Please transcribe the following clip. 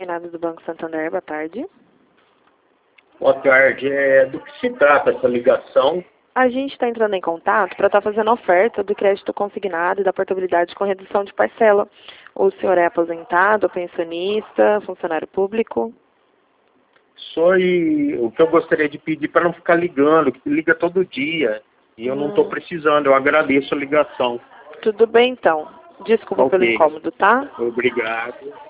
consignado do Banco Santander, boa tarde. Boa tarde. Do que se trata essa ligação? A gente está entrando em contato para estar fazendo oferta do crédito consignado e da portabilidade com redução de parcela. O senhor é aposentado, pensionista, funcionário público? O que eu gostaria de pedir para não ficar ligando, que liga todo dia. E eu não estou precisando, eu agradeço a ligação. Tudo bem, então. Desculpa pelo Ok. incômodo, tá? Obrigado.